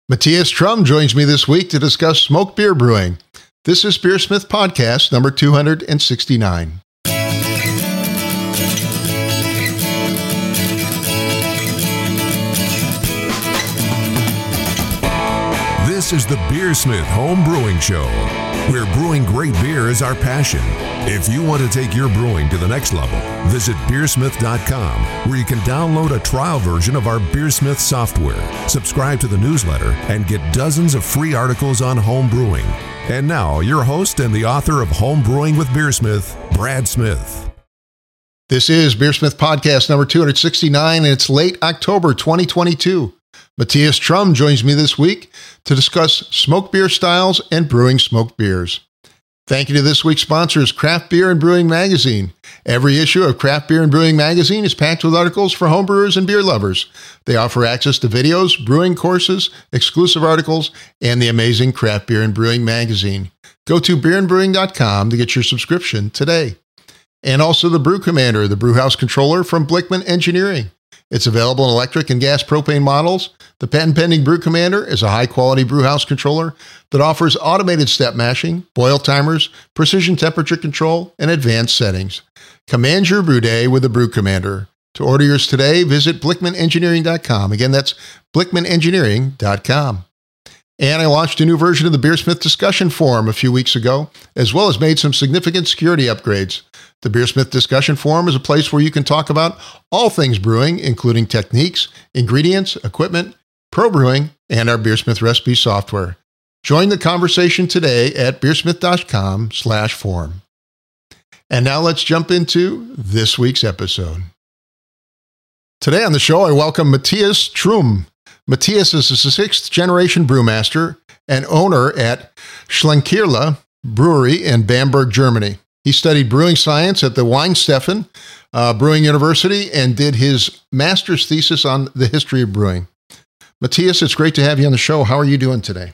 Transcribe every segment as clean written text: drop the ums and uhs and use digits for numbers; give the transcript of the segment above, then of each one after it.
Matthias Trum joins me this week to discuss smoked beer brewing. This is Beersmith Podcast number 269. This is the Beersmith Home Brewing Show, where brewing great beer is our passion. If you want to take your brewing to the next level, visit beersmith.com, where you can download a trial version of our Beersmith software, subscribe to the newsletter, and get dozens of free articles on home brewing. And now, your host and the author of Home Brewing with Beersmith, Brad Smith. This is Beersmith Podcast number 269, and it's late October 2022. Matthias Trum joins me this week to discuss smoked beer styles and brewing smoked beers. Thank you to this week's sponsors, Craft Beer and Brewing Magazine. Every issue of Craft Beer and Brewing Magazine is packed with articles for homebrewers and beer lovers. They offer access to videos, brewing courses, exclusive articles, and the amazing Craft Beer and Brewing Magazine. Go to beerandbrewing.com to get your subscription today. And also the Brew Commander, the brewhouse controller from Blickman Engineering. It's available in electric and gas propane models. The patent-pending Brew Commander is a high-quality brewhouse controller that offers automated step mashing, boil timers, precision temperature control, and advanced settings. Command your brew day with the Brew Commander. To order yours today, visit blickmanengineering.com. Again, that's blickmanengineering.com. And I launched a new version of the Beersmith discussion forum a few weeks ago, as well as made some significant security upgrades. The Beersmith discussion forum is a place where you can talk about all things brewing, including techniques, ingredients, equipment, pro brewing, and our Beersmith recipe software. Join the conversation today at beersmith.com/forum. And now let's jump into this week's episode. Today on the show, I welcome Matthias Trum. Matthias is a sixth-generation brewmaster and owner at Schlenkerla Brewery in Bamberg, Germany. He studied brewing science at the Weihenstephan Brewing University and did his master's thesis on the history of brewing. Matthias, it's great to have you on the show. How are you doing today?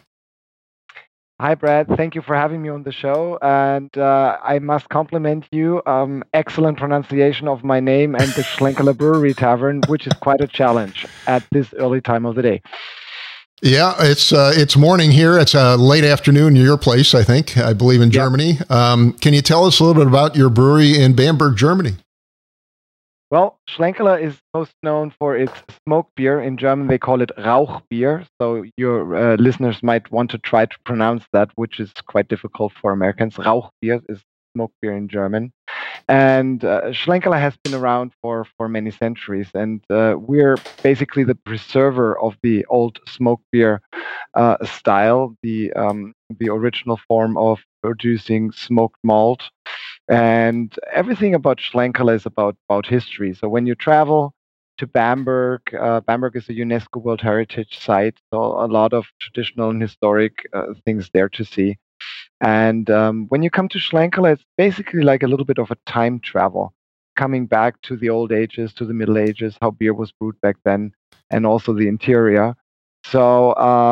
Hi, Brad. Thank you for having me on the show. And I must compliment you. Excellent pronunciation of my name and the Schlenkerla Brewery Tavern, which is quite a challenge at this early time of the day. Yeah, it's morning here. It's late afternoon near your place, I believe in Germany. Yep. Can you tell us a little bit about your brewery in Bamberg, Germany? Well, Schlenkerla is most known for its smoked beer. In German, they call it Rauchbier. So your listeners might want to try to pronounce that, which is quite difficult for Americans. Rauchbier is smoked beer in German. And Schlenkerla has been around for many centuries. And we're basically the preserver of the old smoked beer style, the original form of producing smoked malt. And everything about Schlenkerla is about history. So when you travel to Bamberg, Bamberg is a UNESCO World Heritage Site, so a lot of traditional and historic things there to see. And when you come to Schlenkerla, it's basically like a little bit of a time travel, coming back to the old ages, to the Middle Ages, how beer was brewed back then, and also the interior. So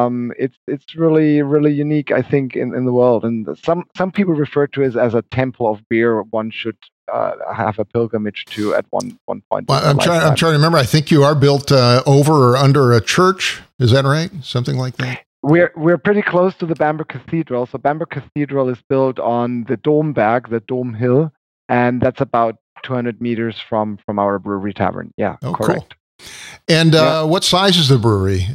it's really, really unique, I think, in the world. And some people refer to it as a temple of beer. One should have a pilgrimage to at one point. Well, I'm trying to remember. I think you are built over or under a church. Is that right? Something like that. We're pretty close to the Bamberg Cathedral. So Bamberg Cathedral is built on the Domberg, the Dome Hill, and that's about 200 meters from our brewery tavern. Yeah, correct. Cool. And what size is the brewery?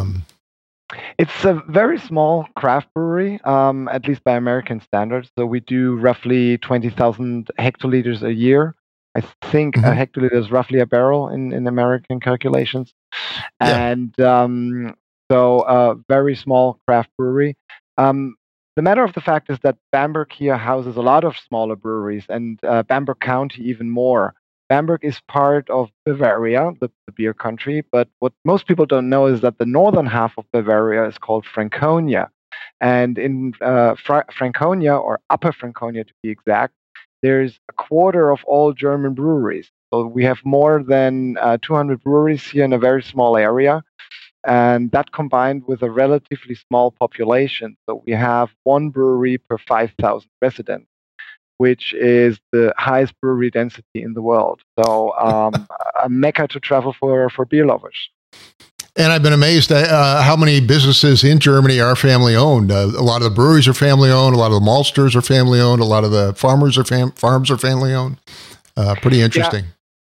It's a very small craft brewery, at least by American standards. So we do roughly 20,000 hectoliters a year. I think a hectoliter is roughly a barrel in American calculations. Yeah. And so a very small craft brewery. The matter of the fact is that Bamberg here houses a lot of smaller breweries, and Bamberg County even more. Bamberg is part of Bavaria, the beer country, but what most people don't know is that the northern half of Bavaria is called Franconia. And in Franconia, or Upper Franconia to be exact, there's a quarter of all German breweries. So we have more than 200 breweries here in a very small area. And that combined with a relatively small population. So we have one brewery per 5,000 residents, which is the highest brewery density in the world. So a mecca to travel for beer lovers. And I've been amazed at how many businesses in Germany are family owned. A lot of the breweries are family owned. A lot of the maltsters are family owned. A lot of the farms are family owned. Pretty interesting.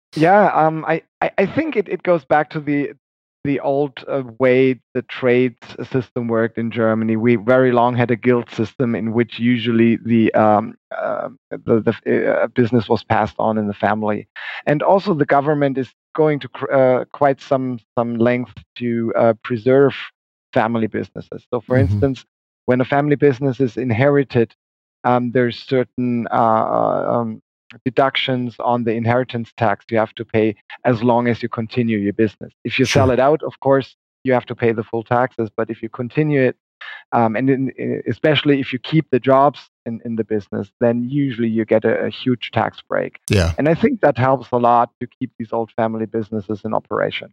I think it goes back to the old way the trade system worked in Germany. We very long had a guild system in which usually the business was passed on in the family, and also the government is going to quite some length to preserve family businesses. So, for instance, when a family business is inherited, there's certain deductions on the inheritance tax you have to pay as long as you continue your business. If you sell it out, of course, you have to pay the full taxes. But if you continue it, especially if you keep the jobs in the business, then usually you get a huge tax break. Yeah. And I think that helps a lot to keep these old family businesses in operation.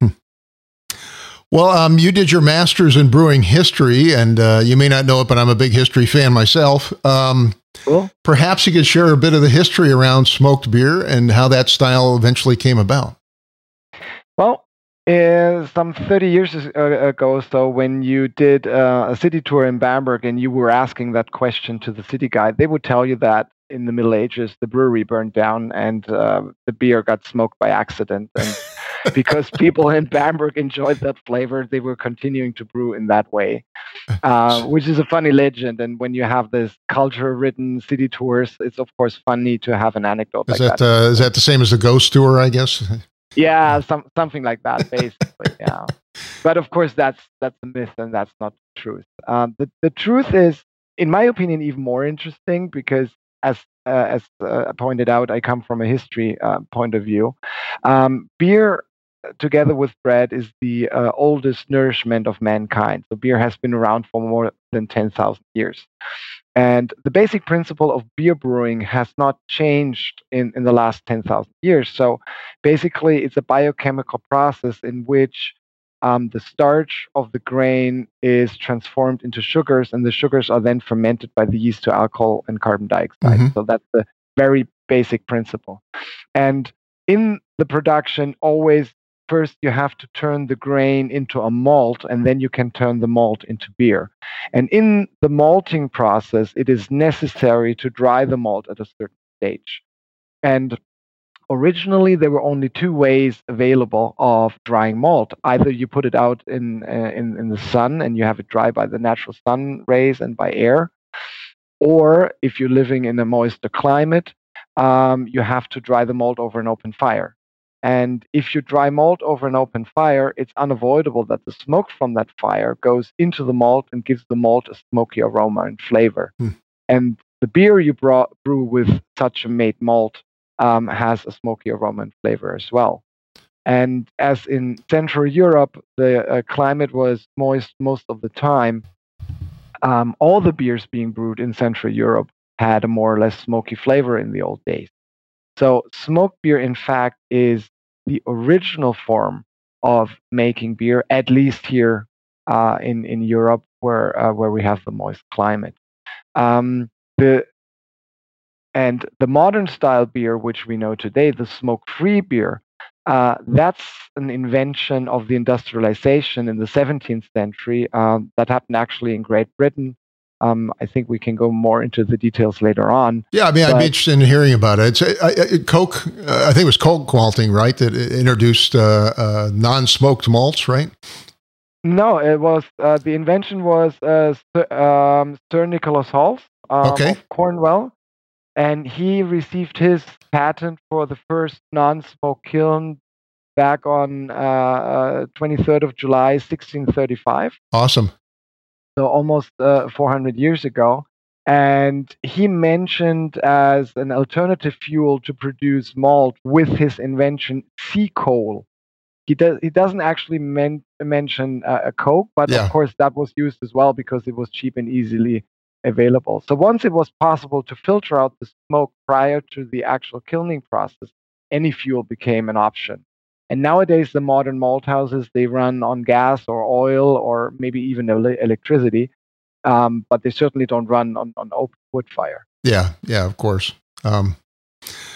Well, you did your master's in brewing history, and you may not know it, but I'm a big history fan myself. Cool. Perhaps you could share a bit of the history around smoked beer and how that style eventually came about. Well, some 30 years ago, so when you did a city tour in Bamberg and you were asking that question to the city guide, they would tell you that in the Middle Ages, the brewery burned down and the beer got smoked by accident. And because people in Bamberg enjoyed that flavor, they were continuing to brew in that way, which is a funny legend. And when you have this culture-ridden city tours, it's of course funny to have an anecdote like that. Is that the same as the ghost tour, I guess? Yeah, something like that, basically. Yeah, but of course that's a myth and that's not the truth. The truth is, in my opinion, even more interesting because as pointed out, I come from a history point of view. Beer, together with bread, is the oldest nourishment of mankind. So beer has been around for more than 10,000 years. And the basic principle of beer brewing has not changed in the last 10,000 years. So basically, it's a biochemical process in which the starch of the grain is transformed into sugars, and the sugars are then fermented by the yeast to alcohol and carbon dioxide. So that's the very basic principle. And in the production, always first you have to turn the grain into a malt, and then you can turn the malt into beer. And in the malting process, it is necessary to dry the malt at a certain stage. And originally, there were only two ways available of drying malt. Either you put it out in the sun and you have it dry by the natural sun rays and by air, or if you're living in a moister climate, you have to dry the malt over an open fire. And if you dry malt over an open fire, it's unavoidable that the smoke from that fire goes into the malt and gives the malt a smoky aroma and flavor. And the beer you brew with such a made malt has a smoky aroma and flavor as well. And as in Central Europe, the climate was moist most of the time, all the beers being brewed in Central Europe had a more or less smoky flavor in the old days. So smoked beer, in fact, is the original form of making beer, at least here in Europe, where we have the moist climate. The modern style beer, which we know today, the smoke-free beer, that's an invention of the industrialization in the 17th century that happened actually in Great Britain. I think we can go more into the details later on. Yeah, I mean, I'd be interested in hearing about it. Coke, I think it was Coke malting, right, that introduced non-smoked malts, right? No, it was the invention was Sir Nicholas Halls of Cornwall, and he received his patent for the first non-smoke kiln back on 23rd of July, 1635. Awesome. So almost 400 years ago. And he mentioned as an alternative fuel to produce malt with his invention, sea coal. He doesn't actually mention a Coke, but of course that was used as well because it was cheap and easily available. So once it was possible to filter out the smoke prior to the actual kilning process, any fuel became an option. And nowadays, the modern malt houses, they run on gas or oil or maybe even electricity, but they certainly don't run on open wood fire. Yeah, of course.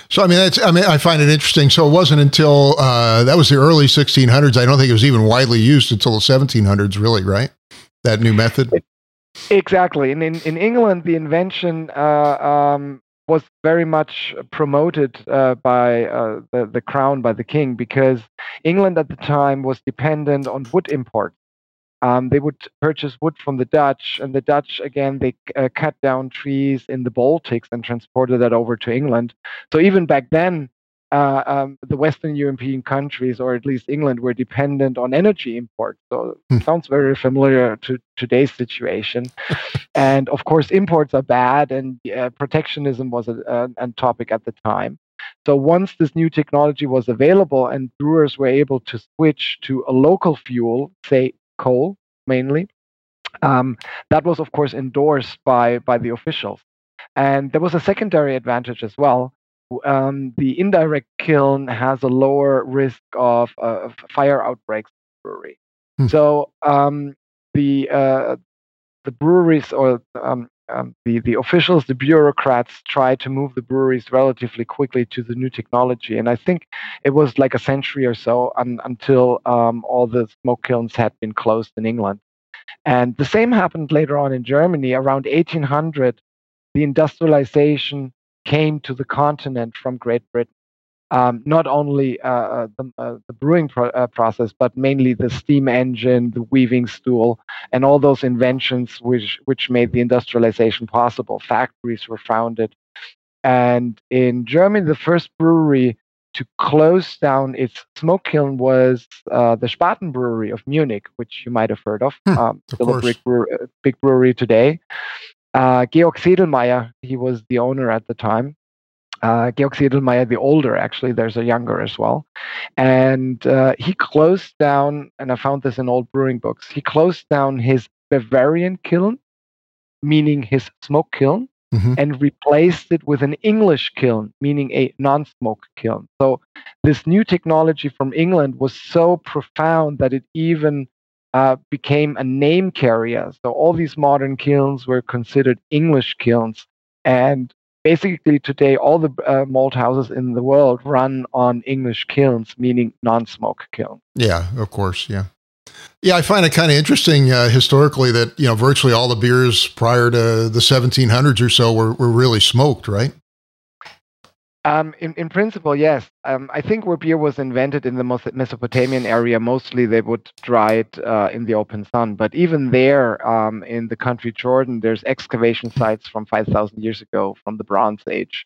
So, I find it interesting. So it wasn't until, that was the early 1600s. I don't think it was even widely used until the 1700s, really, right? That new method? Exactly. And in England, the invention was very much promoted by the crown, by the king, because England at the time was dependent on wood imports. They would purchase wood from the Dutch, and the Dutch, again, they cut down trees in the Baltics and transported that over to England. So even back then, the Western European countries, or at least England, were dependent on energy imports. So it sounds very familiar to today's situation. And of course, imports are bad, and protectionism was a topic at the time. So once this new technology was available and brewers were able to switch to a local fuel, say coal mainly, that was of course endorsed by the officials. And there was a secondary advantage as well. The indirect kiln has a lower risk of fire outbreaks in the brewery. So the breweries, or the officials, the bureaucrats, try to move the breweries relatively quickly to the new technology. And I think it was like a century or so until all the smoke kilns had been closed in England. And the same happened later on in Germany. Around 1800, the industrialization came to the continent from Great Britain. Not only the brewing process, but mainly the steam engine, the weaving stool, and all those inventions which made the industrialization possible. Factories were founded. And in Germany, the first brewery to close down its smoke kiln was the Spaten Brewery of Munich, which you might have heard of. Still a big brewery today. Georg Sedlmayr, he was the owner at the time. Georg Sedlmayr, the older, actually, there's a younger as well. And he closed down, and I found this in old brewing books, he closed down his Bavarian kiln, meaning his smoke kiln, and replaced it with an English kiln, meaning a non-smoke kiln. So this new technology from England was so profound that it even became a name carrier. So all these modern kilns were considered English kilns. And basically today, all the malt houses in the world run on English kilns, meaning non-smoke kilns. Yeah, of course. Yeah. Yeah, I find it kind of interesting historically that, virtually all the beers prior to the 1700s or so were really smoked, right? In principle, yes. I think where beer was invented in the Mesopotamian area, mostly they would dry it in the open sun. But even there, in the country Jordan, there's excavation sites from 5,000 years ago, from the Bronze Age,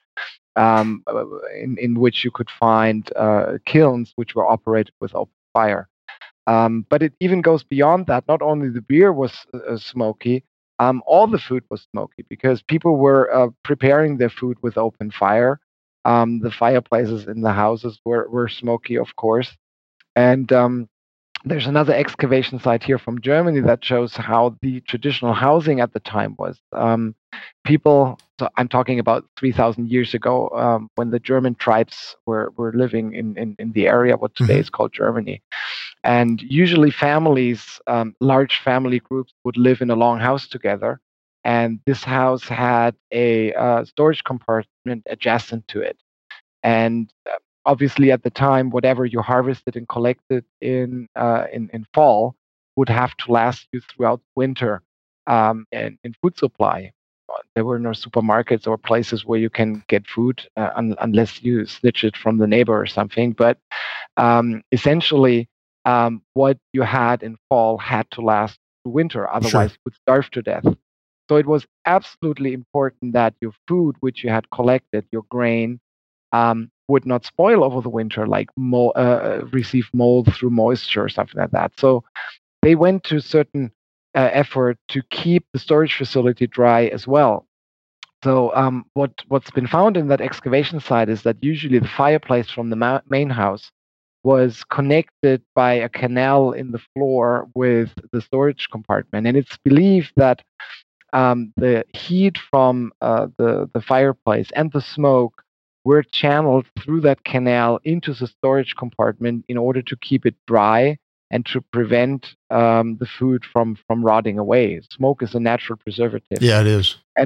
in which you could find kilns which were operated with open fire. But it even goes beyond that. Not only the beer was smoky, all the food was smoky because people were preparing their food with open fire. The fireplaces in the houses were smoky, of course. And there's another excavation site here from Germany that shows how the traditional housing at the time was. People, so I'm talking about 3,000 years ago, when the German tribes were living in the area, what today is called Germany. And usually families, large family groups would live in a long house together. And this house had a storage compartment adjacent to it. And obviously at the time, whatever you harvested and collected in fall would have to last you throughout winter in food supply. There were no supermarkets or places where you can get food unless you snitch it from the neighbor or something. But essentially, what you had in fall had to last through winter, otherwise you would starve to death. So it was absolutely important that your food, which you had collected, your grain, would not spoil over the winter, like receive mold through moisture or something like that. So they went to certain effort to keep the storage facility dry as well. So what's been found in that excavation site is that usually the fireplace from the main house was connected by a canal in the floor with the storage compartment. And it's believed that the heat from the fireplace and the smoke were channeled through that canal into the storage compartment in order to keep it dry and to prevent the food from rotting away. Smoke is a natural preservative. Yeah, it is. And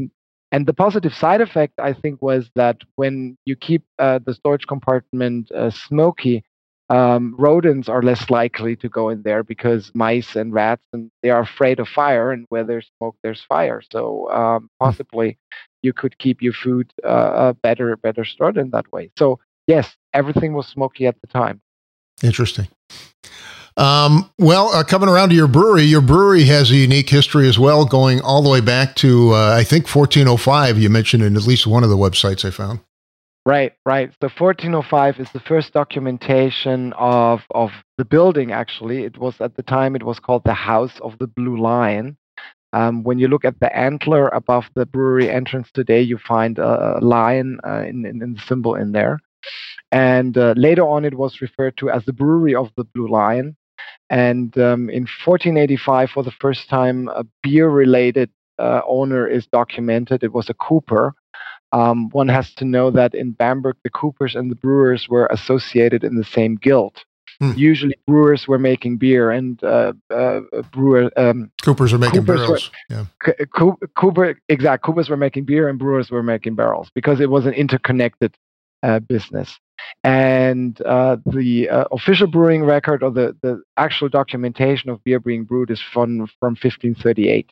And the positive side effect, I think, was that when you keep the storage compartment smoky, rodents are less likely to go in there because mice and rats, and they are afraid of fire, and where there's smoke, there's fire. So possibly you could keep your food better stored in that way. So yes, everything was smoky at the time. Interesting. Coming around to your brewery has a unique history as well, going all the way back to, I think 1405, you mentioned in at least one of the websites I found. Right. So 1405 is the first documentation of the building, actually. It was, at the time, it was called the House of the Blue Lion. When you look at the antler above the brewery entrance today, you find a lion in the symbol in there. And later on, it was referred to as the Brewery of the Blue Lion. And in 1485, for the first time, a beer-related owner is documented. It was a cooper. One has to know that in Bamberg, the coopers and the brewers were associated in the same guild. Usually, brewers were making beer, and coopers are making barrels. Coopers were making beer, and brewers were making barrels because it was an interconnected business. And the official brewing record, or the actual documentation of beer being brewed, is from 1538.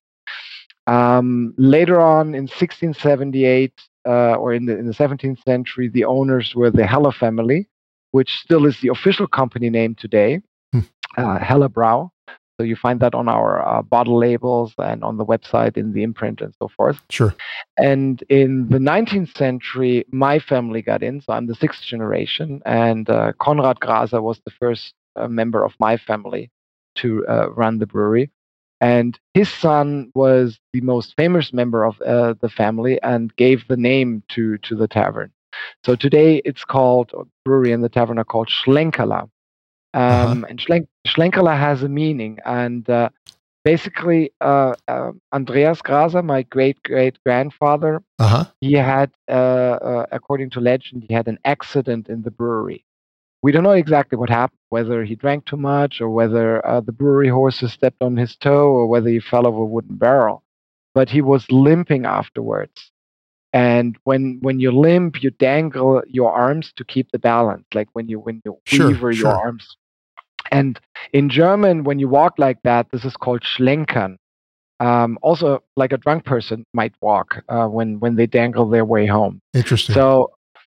Later on, in 1678, or in the 17th century, the owners were the Heller family, which still is the official company name today, Heller Brau. So you find that on our bottle labels and on the website, in the imprint, and so forth. Sure. And in the 19th century, my family got in, so I'm the sixth generation, and Konrad Graser was the first member of my family to run the brewery. And his son was the most famous member of the family and gave the name to the tavern. So today it's called, brewery and the tavern are called Schlenkerla. And Schlenkerla has a meaning. And basically, Andreas Graser, my great-great-grandfather, he had, according to legend, he had an accident in the brewery. We don't know exactly what happened, whether he drank too much, or whether the brewery horses stepped on his toe, or whether he fell over a wooden barrel. But he was limping afterwards. And when you limp, you dangle your arms to keep the balance, like when you weaver your arms. And in German, when you walk like that, this is called Schlenkern. Also, like a drunk person might walk when they dangle their way home. Interesting. So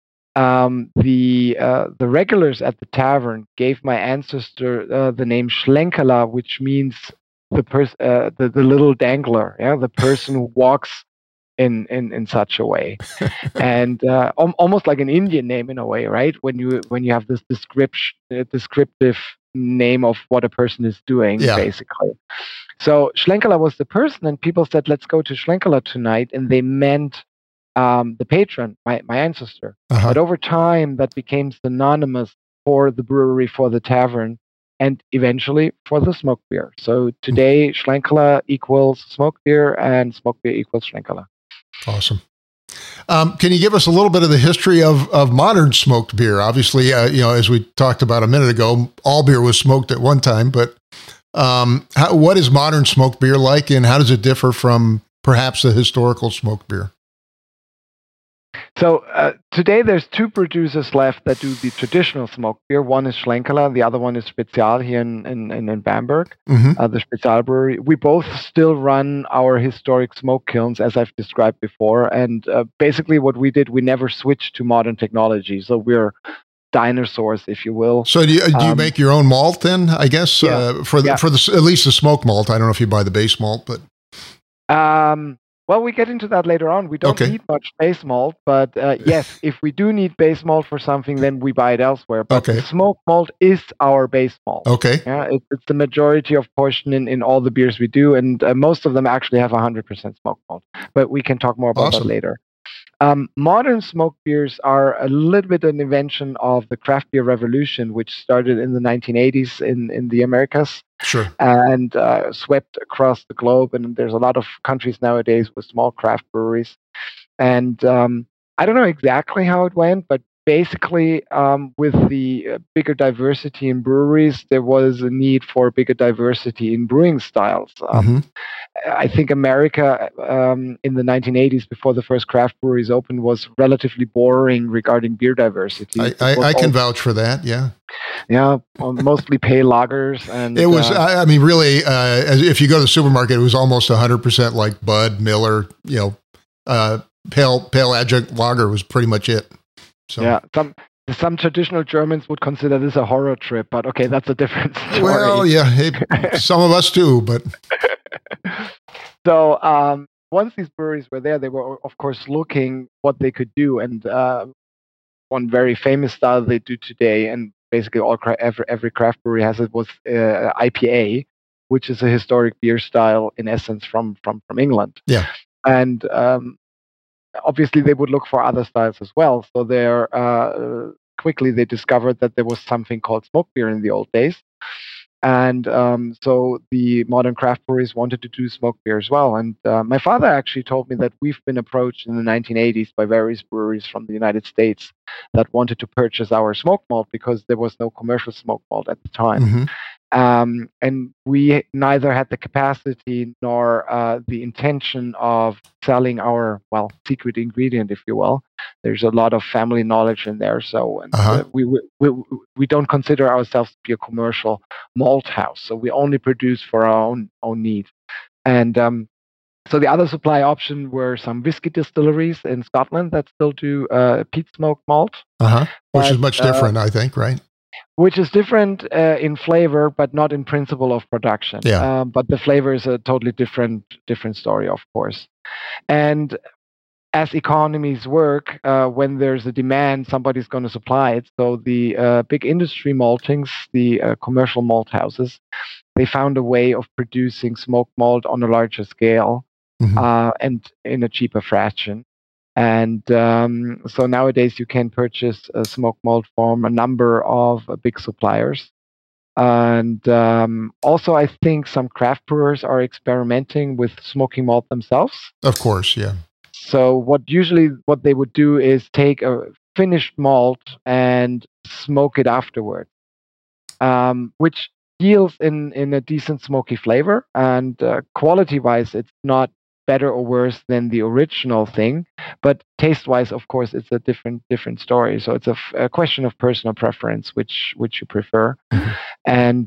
the regulars at the tavern gave my ancestor the name Schlenkerla, which means the little dangler, the person who walks in such a way, and almost like an Indian name in a way, right? When you have this descriptive name of what a person is doing, basically. So Schlenkerla was the person, and people said, "Let's go to Schlenkerla tonight," and they meant the patron, my ancestor. But over time, that became synonymous for the brewery, for the tavern, and eventually for the smoked beer. So today, Schlenkerla equals smoked beer, and smoked beer equals Schlenkerla. Awesome. Can you give us a little bit of the history of modern smoked beer? Obviously, as we talked about a minute ago, all beer was smoked at one time, but what is modern smoked beer like, and how does it differ from perhaps the historical smoked beer? So today there's two producers left that do the traditional smoked beer. One is Schlenkerla, the other one is Spezial here in Bamberg, the Spezial brewery. We both still run our historic smoke kilns, as I've described before. And basically what we did, we never switched to modern technology. So we're dinosaurs, if you will. So do you make your own malt then, I guess, for at least the smoke malt? I don't know if you buy the base malt, but... Well, we get into that later on. We don't need much base malt, but yes, if we do need base malt for something, then we buy it elsewhere. But the smoked malt is our base malt. Okay. Yeah, it's the majority of portion in all the beers we do, and most of them actually have 100% smoked malt. But we can talk more about that later. Modern smoked beers are a little bit an invention of the craft beer revolution, which started in the 1980s in the Americas. Sure. And swept across the globe. And there's a lot of countries nowadays with small craft breweries. And I don't know exactly how it went, but basically, with the bigger diversity in breweries, there was a need for bigger diversity in brewing styles. I think America in the 1980s, before the first craft breweries opened, was relatively boring regarding beer diversity. I can vouch for that. Yeah. Yeah, mostly pale lagers, and it was. I mean, really, if you go to the supermarket, it was almost 100% like Bud, Miller. Pale adjunct lager was pretty much it. So. Yeah, some traditional Germans would consider this a horror trip, but okay, that's a different story. Well, yeah, some of us do, but. So once these breweries were there, they were, of course, looking what they could do. And one very famous style they do today, and basically every craft brewery has it, was IPA, which is a historic beer style, in essence, from England. Yeah. And obviously, they would look for other styles as well. So quickly they discovered that there was something called smoke beer in the old days. And so the modern craft breweries wanted to do smoke beer as well. And my father actually told me that we've been approached in the 1980s by various breweries from the United States that wanted to purchase our smoke malt because there was no commercial smoke malt at the time. Mm-hmm. And we neither had the capacity nor the intention of selling our, secret ingredient, if you will. There's a lot of family knowledge in there. So we don't consider ourselves to be a commercial malt house. So we only produce for our own need. And so the other supply option were some whiskey distilleries in Scotland that still do peat smoked malt. Which is much different, I think, right? Which is different in flavor, but not in principle of production. Yeah. But the flavor is a totally different story, of course. And as economies work, when there's a demand, somebody's going to supply it. So the big industry maltings, the commercial malt houses, they found a way of producing smoked malt on a larger scale and in a cheaper fraction. And so nowadays you can purchase a smoked malt from a number of big suppliers. And also, I think some craft brewers are experimenting with smoking malt themselves. Of course, yeah. So what they would do is take a finished malt and smoke it afterward, which yields in a decent smoky flavor. And quality-wise, it's not better or worse than the original thing, but taste-wise, of course, it's a different story. So it's a question of personal preference, which you prefer. And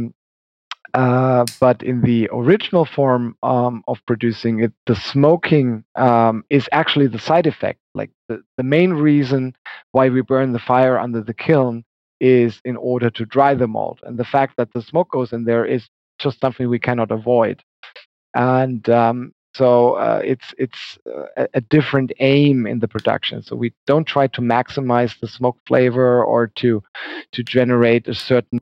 but in the original form of producing it, the smoking is actually the side effect. Like the main reason why we burn the fire under the kiln is in order to dry the malt, and the fact that the smoke goes in there is just something we cannot avoid. And so it's a different aim in the production. So we don't try to maximize the smoke flavor or to generate a certain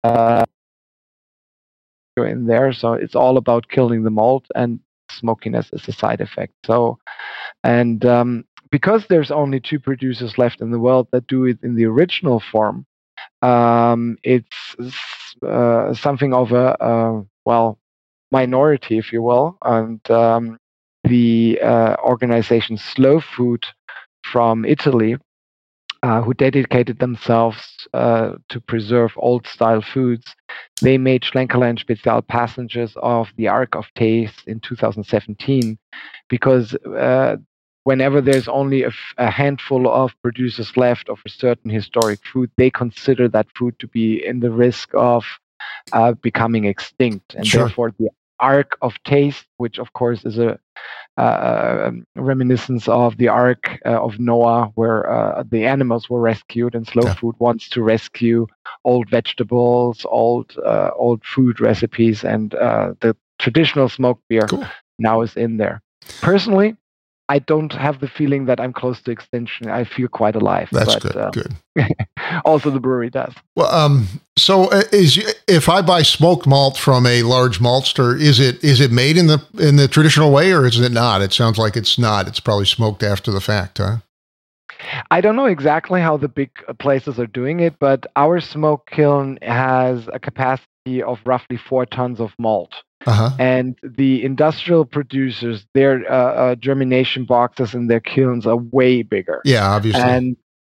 in there. So it's all about killing the malt, and smokiness is a side effect. So, and because there's only 2 producers left in the world that do it in the original form, it's something of a minority, if you will. And the organization Slow Food from Italy, who dedicated themselves to preserve old-style foods, they made Schlenkerla and Spezial passengers of the Ark of Taste in 2017, because whenever there's only a handful of producers left of a certain historic food, they consider that food to be in the risk of becoming extinct. And therefore, the Ark of Taste, which of course is a reminiscence of the Ark of Noah, where the animals were rescued, and Slow Food wants to rescue old vegetables, old food recipes, and the traditional smoked beer now is in there. Personally, I don't have the feeling that I'm close to extinction. I feel quite alive. That's good. Also, the brewery does. Well, so if I buy smoked malt from a large maltster, is it made in the traditional way, or is it not? It sounds like it's not. It's probably smoked after the fact, huh? I don't know exactly how the big places are doing it, but our smoke kiln has a capacity of roughly 4 tons of malt. And the industrial producers, their germination boxes in their kilns are way bigger. Yeah, obviously.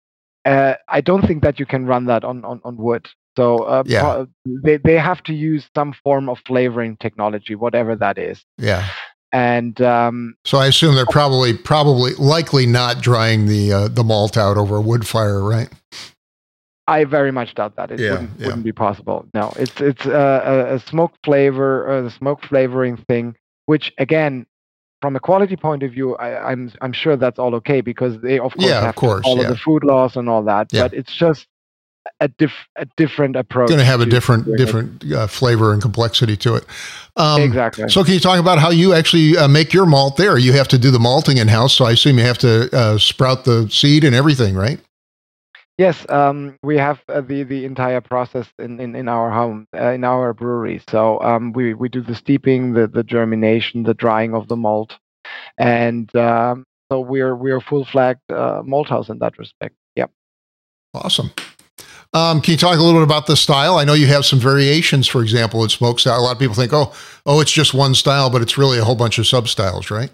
I don't think that you can run that on wood. So they have to use some form of flavoring technology, whatever that is. Yeah. And so I assume they're probably likely not drying the malt out over a wood fire, right? I very much doubt that. It wouldn't be possible. No, it's a smoke flavor, the smoke flavoring thing, which again, from a quality point of view, I'm sure that's all okay because they of course have to follow the food laws and all that. Yeah. But it's just a different approach. Going to have a different flavor and complexity to it. Exactly. So can you talk about how you actually make your malt there? You have to do the malting in house, so I assume you have to sprout the seed and everything, right? Yes, we have the entire process in our home, in our brewery. So we do the steeping, the germination, the drying of the malt, and so we're full-flagged malt house in that respect. Yep. Awesome. Can you talk a little bit about the style? I know you have some variations, for example, in smoke style. A lot of people think, oh, it's just one style, but it's really a whole bunch of sub-styles, right?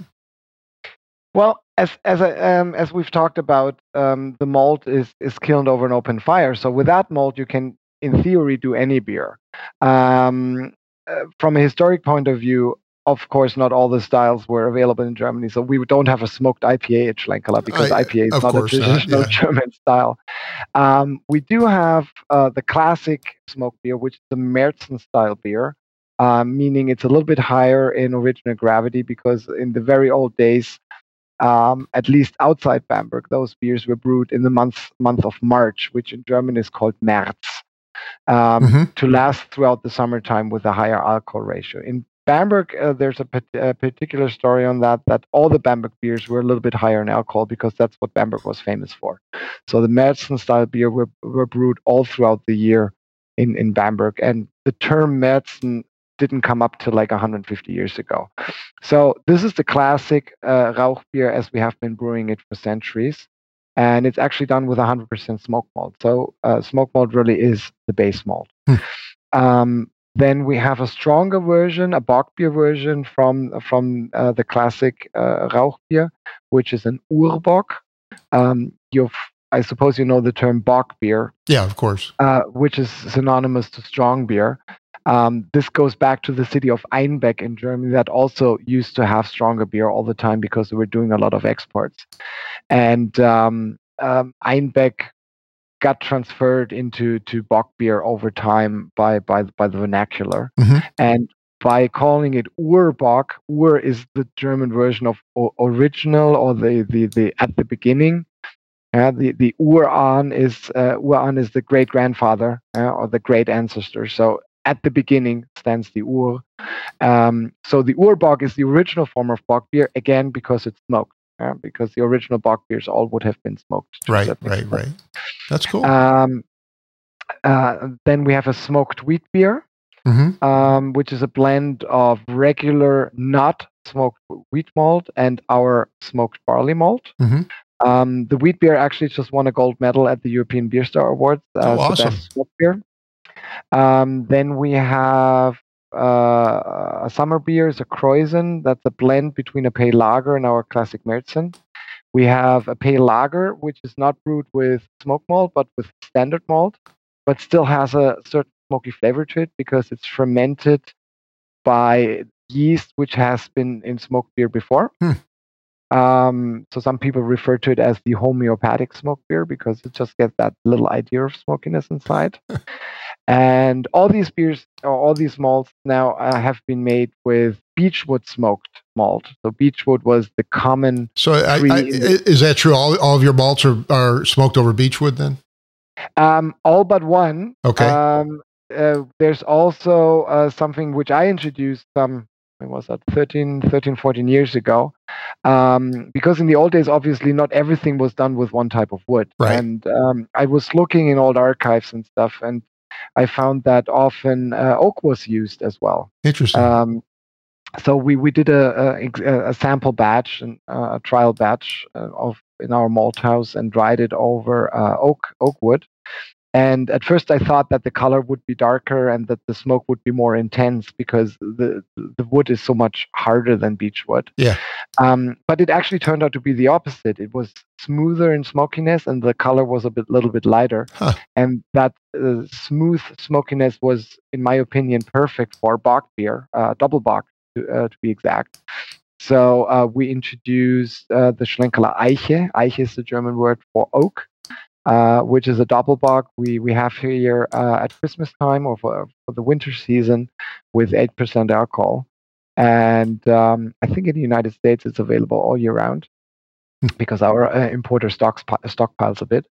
Well, as we've talked about, the malt is kilned over an open fire. So with that malt, you can, in theory, do any beer. From a historic point of view, of course, not all the styles were available in Germany. So we don't have a smoked IPA at Schlenkerla because IPA is not a traditional German style. We do have the classic smoked beer, which is the Märzen style beer, meaning it's a little bit higher in original gravity because in the very old days, at least outside Bamberg, those beers were brewed in the month of March, which in German is called März, to last throughout the summertime with a higher alcohol ratio. In Bamberg, there's a particular story on that all the Bamberg beers were a little bit higher in alcohol because that's what Bamberg was famous for. So the Märzen style beer were brewed all throughout the year in Bamberg, and the term Märzen didn't come up till like 150 years ago. So this is the classic Rauch beer as we have been brewing it for centuries. And it's actually done with 100% smoke malt. So smoke malt really is the base malt. Then we have a stronger version, a Bock beer version from the classic Rauch beer, which is an Urbock. I suppose you know the term Bock beer. Yeah, of course. Which is synonymous to strong beer. This goes back to the city of Einbeck in Germany that also used to have stronger beer all the time because they were doing a lot of exports. And Einbeck got transferred into Bock beer over time by the vernacular. And by calling it Urbock, Ur is the German version of original or the at the beginning. The Urahn is the great grandfather or the great ancestor. So at the beginning stands the Ur. So the Urbock is the original form of Bock beer, again, because it's smoked. Because the original Bock beers all would have been smoked. Right. That's cool. Then we have a smoked wheat beer, which is a blend of regular, not smoked wheat malt and our smoked barley malt. The wheat beer actually just won a gold medal at the European Beer Star Awards. Awesome. The best smoked beer. Then we have a summer beer, is a Kreuzen. That's a blend between a pale lager and our classic Märzen. We have a pale lager, which is not brewed with smoke malt, but with standard malt, but still has a certain smoky flavor to it because it's fermented by yeast, which has been in smoked beer before. So some people refer to it as the homeopathic smoked beer because it just gets that little idea of smokiness inside. And all these beers, or all these malts now have been made with beechwood smoked malt. So beechwood was the common. So is that true? All of your malts are smoked over beechwood then? All but one. Okay. There's also something which I introduced when was that, 14 years ago. Because in the old days, obviously, not everything was done with one type of wood. Right. And I was looking in old archives and stuff, and I found that often oak was used as well. Interesting. So we did a sample batch and a trial batch in our malt house and dried it over oak wood. And at first I thought that the color would be darker and that the smoke would be more intense because the wood is so much harder than beech wood. Yeah. But it actually turned out to be the opposite. It was smoother in smokiness and the color was little bit lighter. Huh. And that smooth smokiness was, in my opinion, perfect for Bock beer, double Bock to be exact. So we introduced the Schlenkerla Eiche. Eiche is the German word for oak. Which is a doppelbock we have here at Christmas time or for the winter season with 8% alcohol. And I think in the United States it's available all year round because our importer stockpiles a bit.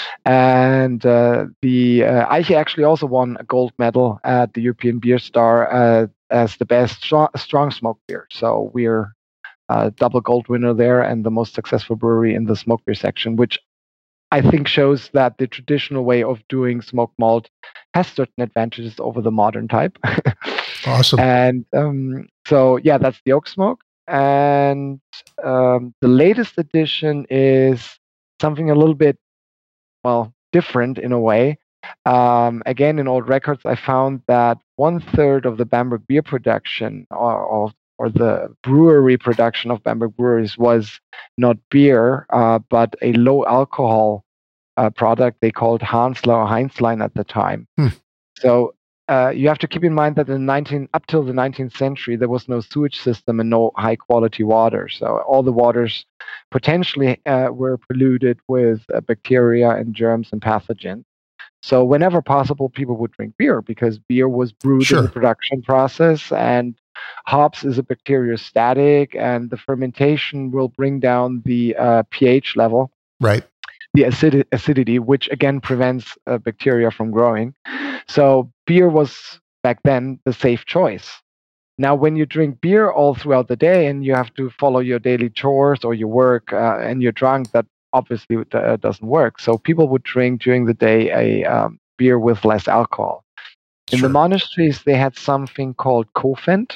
And the Eiche actually also won a gold medal at the European Beer Star as the best strong smoke beer. So we're a double gold winner there and the most successful brewery in the smoke beer section, which I think shows that the traditional way of doing smoked malt has certain advantages over the modern type. Awesome. And so, yeah, that's the oak smoke. And the latest edition is something a little bit, well, different in a way. Again, in old records, I found that 1/3 of the Bamberg beer production or the brewery production of Bamberg breweries was not beer, but a low alcohol product they called Hansler or Heinzlein at the time. So you have to keep in mind that up till the 19th century, there was no sewage system and no high quality water. So all the waters potentially were polluted with bacteria and germs and pathogens. So whenever possible, people would drink beer because beer was brewed in the production process, and hops is a bacteriostatic, and the fermentation will bring down the pH level, right? The acidity, which again prevents bacteria from growing. So beer was back then the safe choice. Now, when you drink beer all throughout the day and you have to follow your daily chores or your work and you're drunk, that obviously doesn't work. So people would drink during the day a beer with less alcohol. In the monasteries, they had something called Kofent,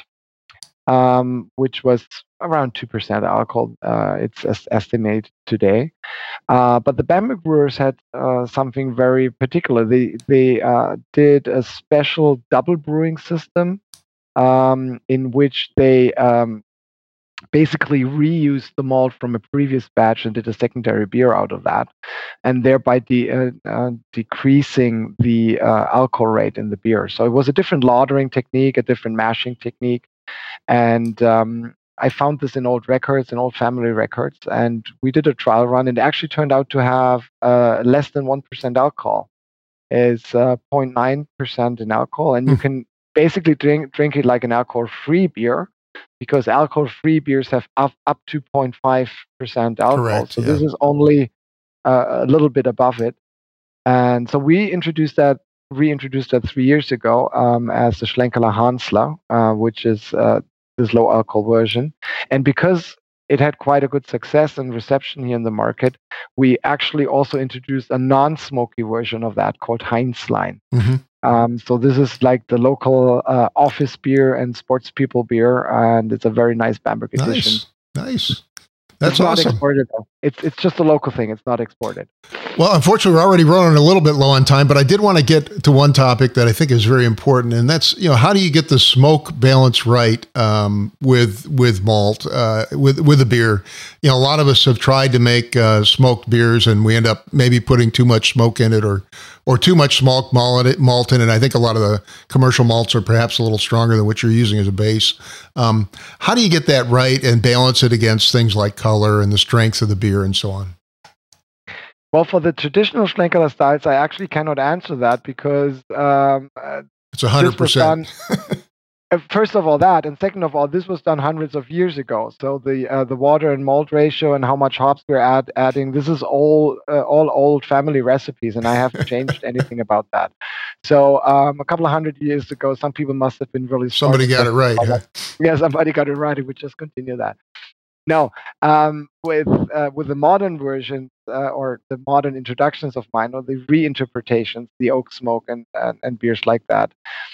which was around 2% alcohol. It's estimated today. But the Bamberg brewers had something very particular. They did a special double brewing system in which they basically reused the malt from a previous batch and did a secondary beer out of that, and thereby decreasing the alcohol rate in the beer. So it was a different lautering technique, a different mashing technique. And I found this in old records, in old family records, and we did a trial run, and it actually turned out to have less than 1% alcohol. It's 0.9% in alcohol, and you can basically drink it like an alcohol-free beer, because alcohol-free beers have up to 0.5% alcohol. Correct, so this is only a little bit above it. And so we reintroduced that 3 years ago as the Schlenkerla Hansler, which is this low alcohol version. And because it had quite a good success and reception here in the market, we actually also introduced a non-smoky version of that called Heinzlein. So this is like the local office beer and sports people beer, and it's a very nice Bamberg edition. Nice. That's it's not awesome. Exported, though. It's just a local thing. It's not exported. Well, unfortunately, we're already running a little bit low on time, but I did want to get to one topic that I think is very important, and that's, how do you get the smoke balance right with malt, with a beer? A lot of us have tried to make smoked beers, and we end up maybe putting too much smoke in it or too much smoked malt in it. I think a lot of the commercial malts are perhaps a little stronger than what you're using as a base. How do you get that right and balance it against things like color and the strength of the beer and so on? Well, for the traditional Schlenkerla styles, I actually cannot answer that because it's 100%. First of all, that, and second of all, this was done hundreds of years ago. So the water and malt ratio and how much hops we're adding, this is all old family recipes, and I haven't changed anything about that. So a couple of 100 years ago, some people must have been really smart. Somebody got it right. Huh? Yeah, somebody got it right. We just continue that. No, with the modern versions or the modern introductions of mine, or the reinterpretations, the oak smoke and beers like that,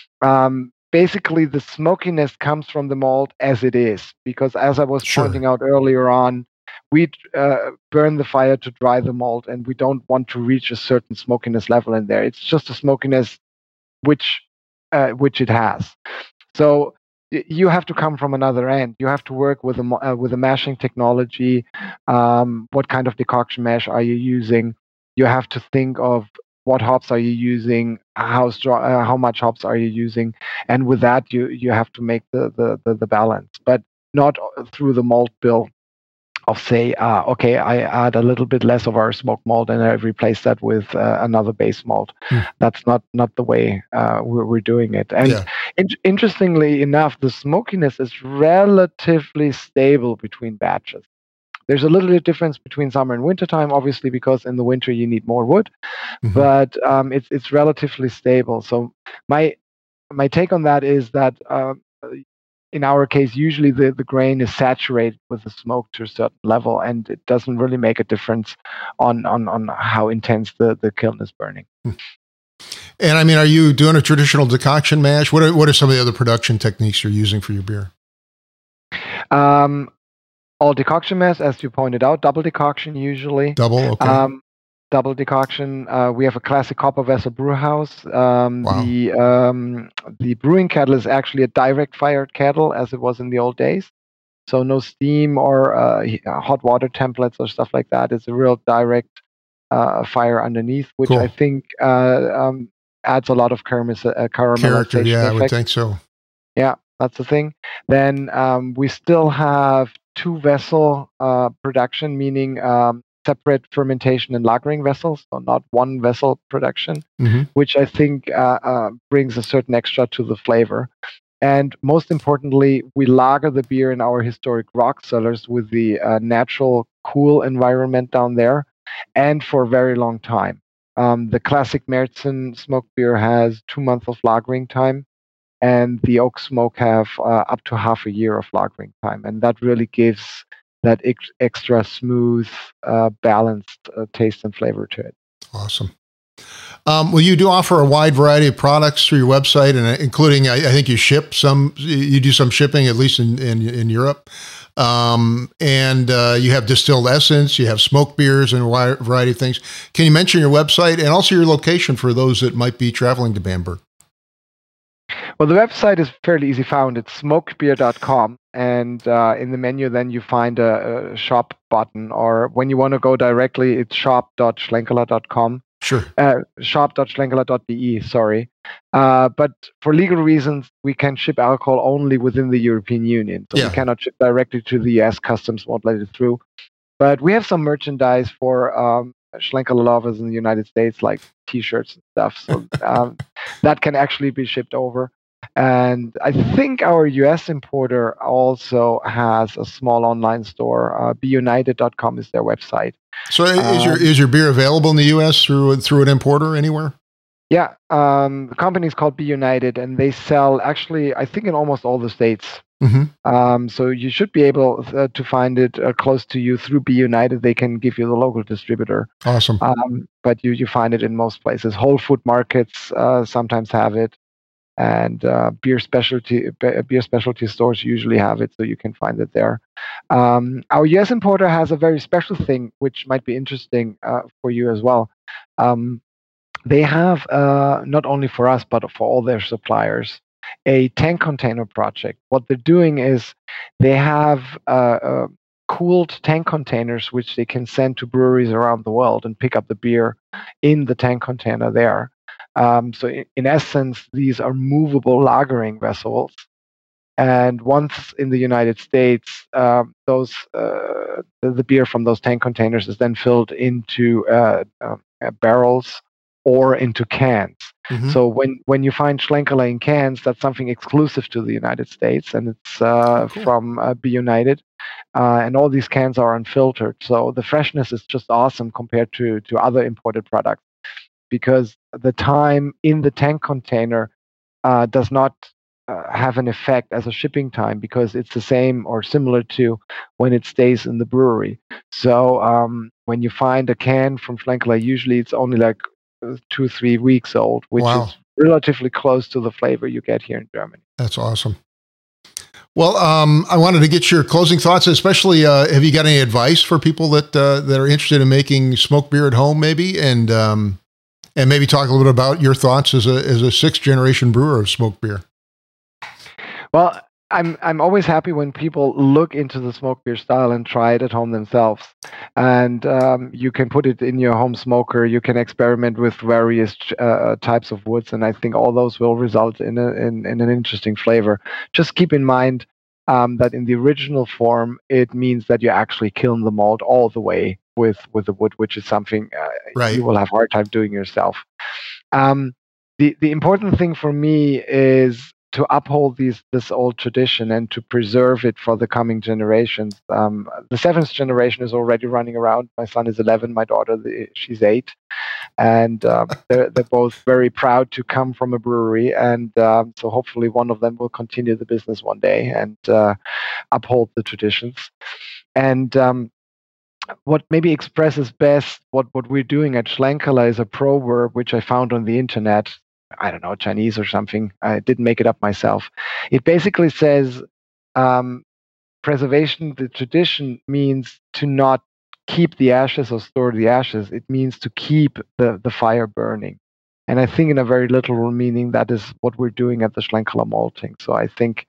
basically the smokiness comes from the malt as it is, because as I was pointing out earlier on, we burn the fire to dry the malt, and we don't want to reach a certain smokiness level in there. It's just a smokiness which it has. So you have to come from another end. You have to work with a mashing technology. What kind of decoction mash are you using? You have to think of what hops are you using, how much hops are you using, and with that you have to make the balance, but not through the malt bill of say, okay, I add a little bit less of our smoked malt and I replace that with another base malt. That's not the way we're doing it. And interestingly enough, the smokiness is relatively stable between batches. There's a little bit of difference between summer and winter time, obviously, because in the winter you need more wood, but it's relatively stable. So my take on that is that in our case, usually the grain is saturated with the smoke to a certain level, and it doesn't really make a difference on how intense the kiln is burning. And I mean, are you doing a traditional decoction mash? What are some of the other production techniques you're using for your beer? All decoction mash, as you pointed out, double decoction usually. Double, okay. Double decoction. We have a classic copper vessel brew house. Wow. The brewing kettle is actually a direct fired kettle, as it was in the old days. So no steam or hot water templates or stuff like that. It's a real direct fire underneath, which cool. I think adds a lot of caramelization character. Yeah, effect. I would think so. Yeah, that's the thing. Then we still have two vessel production, meaning separate fermentation and lagering vessels, so not one vessel production, which I think brings a certain extra to the flavor. And most importantly, we lager the beer in our historic rock cellars with the natural cool environment down there, and for a very long time. The classic Märzen smoked beer has 2 months of lagering time, and the oak smoke have up to half a year of lagering time, and that really gives that extra smooth, balanced taste and flavor to it. Awesome. Well, you do offer a wide variety of products through your website, and including, I think you ship some. You do some shipping, at least in Europe, and you have distilled essence. You have smoked beers and a wide variety of things. Can you mention your website and also your location for those that might be traveling to Bamberg? Well, the website is fairly easy found. It's smokedbeer.com, and in the menu, then you find a shop button, or when you want to go directly, it's shop.schlenkerla.com. Sure. Shop.schlenkerla.de, sorry. But for legal reasons, we can ship alcohol only within the European Union. So we cannot ship directly to the US. Customs won't let it through. But we have some merchandise for Schlenkerla lovers in the United States, like T-shirts and stuff. So that can actually be shipped over. And I think our US importer also has a small online store. BeUnited.com is their website. So is your beer available in the US through an importer anywhere? Yeah. The company is called BeUnited, and they sell actually, I think, in almost all the states. So you should be able to find it close to you through BeUnited. They can give you the local distributor. Awesome. But you find it in most places. Whole food markets sometimes have it, and beer specialty stores usually have it, so you can find it there. Our US importer has a very special thing, which might be interesting for you as well. They have, not only for us, but for all their suppliers, a tank container project. What they're doing is they have cooled tank containers which they can send to breweries around the world and pick up the beer in the tank container there. So in essence, these are movable lagering vessels. And once in the United States, the beer from those tank containers is then filled into barrels or into cans. So when you find Schlenkerla in cans, that's something exclusive to the United States, and it's from BeUnited. And all these cans are unfiltered. So the freshness is just awesome compared to other imported products, because the time in the tank container does not have an effect as a shipping time, because it's the same or similar to when it stays in the brewery. So when you find a can from Schlenkerla, usually it's only like 2-3 weeks old, which is relatively close to the flavor you get here in Germany. That's awesome. Well, I wanted to get your closing thoughts, especially have you got any advice for people that are interested in making smoked beer at home, maybe, and maybe talk a little bit about your thoughts as a sixth generation brewer of smoked beer. Well, I'm always happy when people look into the smoked beer style and try it at home themselves. And you can put it in your home smoker. You can experiment with various types of woods, and I think all those will result in an interesting flavor. Just keep in mind that in the original form, it means that you actually kiln the malt all the way with the wood, which is something Right. you will have a hard time doing yourself. The important thing for me is to uphold this old tradition and to preserve it for the coming generations. The seventh generation is already running around. My son is 11, my daughter, she's 8. And they're both very proud to come from a brewery. And so hopefully one of them will continue the business one day and uphold the traditions. And what maybe expresses best what we're doing at Schlenkerla is a proverb which I found on the internet. I don't know, Chinese or something. I didn't make it up myself. It basically says preservation, the tradition means to not keep the ashes or store the ashes. It means to keep the fire burning. And I think in a very literal meaning, that is what we're doing at the Schlenkerla Malting. So I think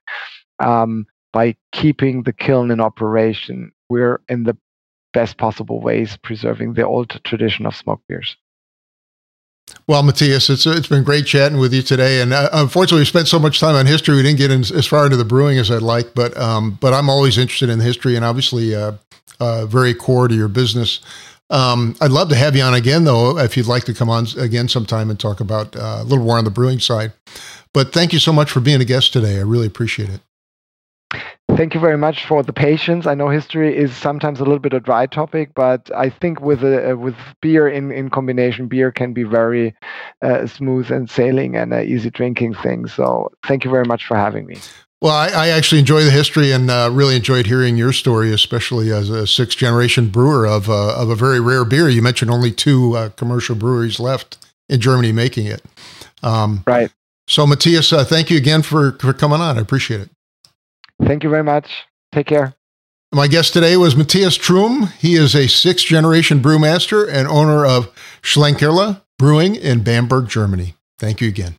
by keeping the kiln in operation, we're in the best possible ways preserving the old tradition of smoked beers. Well, Matthias, it's been great chatting with you today, and unfortunately, we spent so much time on history, we didn't get as far into the brewing as I'd like. But I'm always interested in history, and obviously, very core to your business. I'd love to have you on again, though, if you'd like to come on again sometime and talk about a little more on the brewing side. But thank you so much for being a guest today. I really appreciate it. Thank you very much for the patience. I know history is sometimes a little bit a dry topic, but I think with beer in combination, beer can be very smooth and sailing and an easy drinking thing. So thank you very much for having me. Well, I actually enjoy the history and really enjoyed hearing your story, especially as a sixth generation brewer of a very rare beer. You mentioned only 2 commercial breweries left in Germany making it. Right. So Matthias, thank you again for coming on. I appreciate it. Thank you very much. Take care. My guest today was Matthias Trum. He is a sixth generation brewmaster and owner of Schlenkerla Brewing in Bamberg, Germany. Thank you again.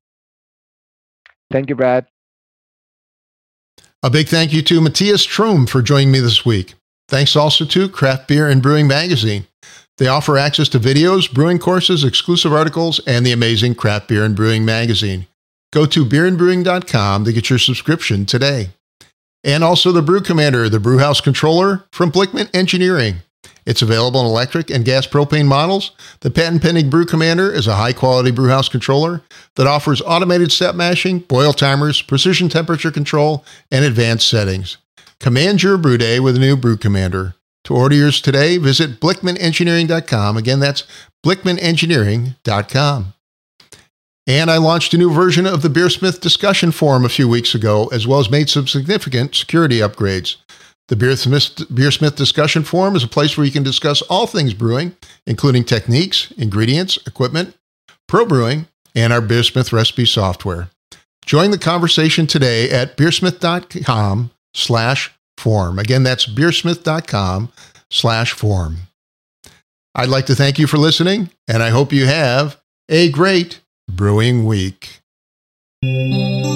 Thank you, Brad. A big thank you to Matthias Trum for joining me this week. Thanks also to Craft Beer and Brewing Magazine. They offer access to videos, brewing courses, exclusive articles, and the amazing Craft Beer and Brewing Magazine. Go to beerandbrewing.com to get your subscription today. And also the Brew Commander, the brewhouse controller from Blickman Engineering. It's available in electric and gas propane models. The patent-pending Brew Commander is a high-quality brewhouse controller that offers automated step mashing, boil timers, precision temperature control, and advanced settings. Command your brew day with the new Brew Commander. To order yours today, visit blickmanengineering.com. Again, that's blickmanengineering.com. And I launched a new version of the Beersmith discussion forum a few weeks ago, as well as made some significant security upgrades. The Beersmith discussion forum is a place where you can discuss all things brewing, including techniques, ingredients, equipment, pro brewing, and our Beersmith recipe software. Join the conversation today at beersmith.com/forum. Again, that's beersmith.com/forum. I'd like to thank you for listening, and I hope you have a great brewing week.